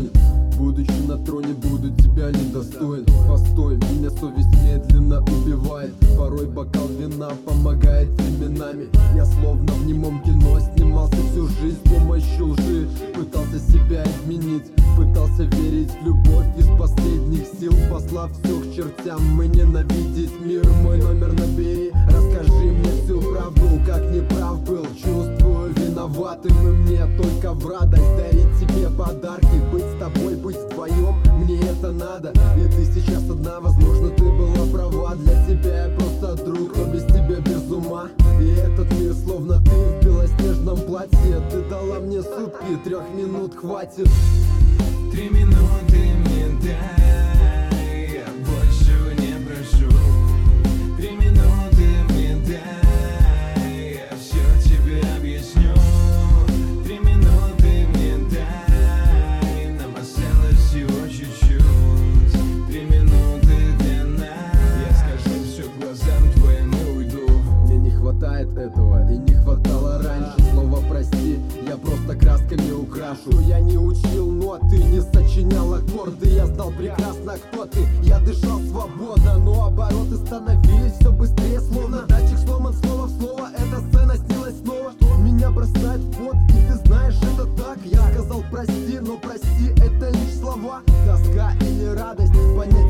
стонет. Будучи на троне, буду тебя недостоин. Постой, меня совесть медленно убивает. Порой бокал вина помогает временами. Я словно в немом кино снимался всю жизнь с помощью лжи. Пытался себя изменить, пытался верить в любовь из последних сил, послав все к чертям и ненавидеть мир. Мой номер набери, расскажи мне всю правду, как неправ был. Чувствую виноватым, и мне только в радость дарить тебе подарки. Быть с тобой, быть вдвоем, мне это надо. И ты сейчас одна, возможно, ты была права. Для тебя я просто друг, но без тебя без ума. И этот мир словно ты в белоснежном платье. Ты дала мне сутки, 3 минут хватит. 3 минуты мне дай, я больше не прошу. 3 минуты мне дай, я все тебе объясню. 3 минуты мне дай, нам осталось всего чуть-чуть. 3 минуты для нас, я скажу все глазам твоим и уйду. Мне не хватает этого и не хватало раньше. Слово прости, я просто красками украшу. Я не учил ноты, не сочинял аккорды. Я знал прекрасно, кто ты, я дышал свободно. Но обороты становились все быстрее, словно датчик сломан слово в слово. Эта сцена снилась снова, меня бросает в пот, и ты знаешь, это так. Я сказал прости, но прости, это лишь слова. Тоска или радость, понять